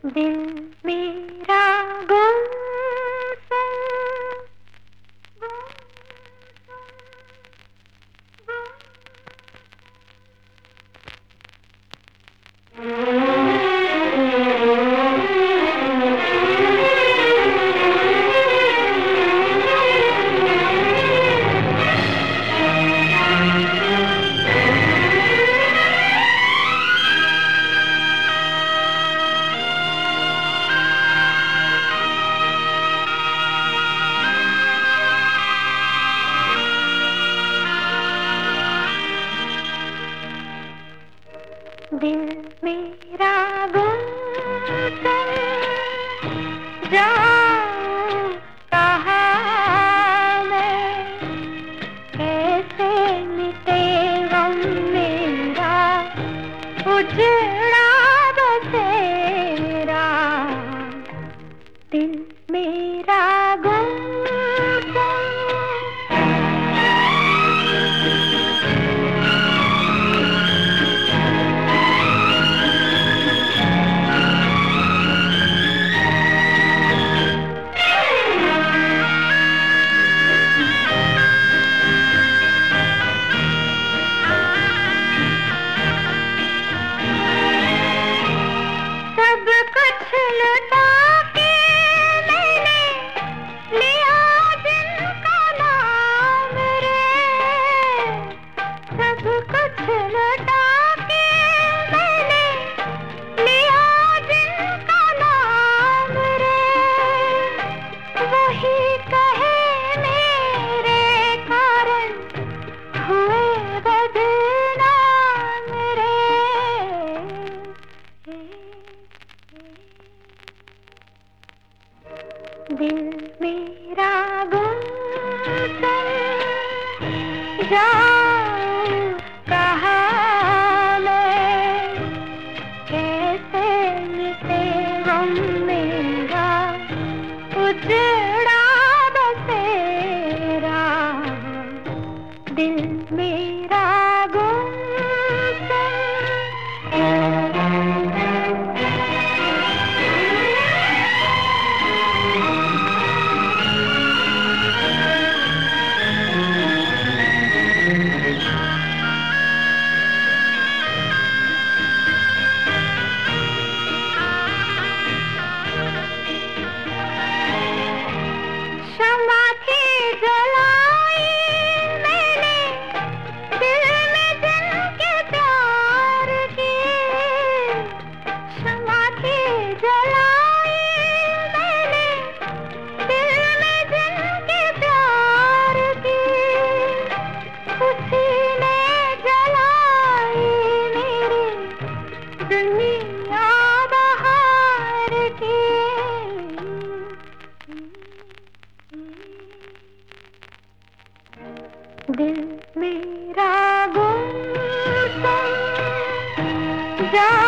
दिल मेरा गुमसुम दिल मेरा गुमसुम जाऊं कहाँ मैं, कैसे मिटे गम मेरा, उजड़ा बसेरा। दिल मेरा सब कुछ लुटा के मैंने लिया जिनका नाम रे, सब कुछ लुटा के मैंने लिया जिनका नाम रे, वही कहे मेरे कारण हुए बदनाम रे। दिल मेरा गुमसुम जाऊं कहाँ मैं, कैसे मिटे गम मेरा, उजड़ा बसेरा। दिल मेरा शम्मा थी जलाई मैंने दिल में जिनके प्यार की, शम्मा थी जलाई मैंने दिल में जिनके प्यार की, उसी ने जलाई मेरी दुनिया बहार की। दिल मेरा गुमसुम जा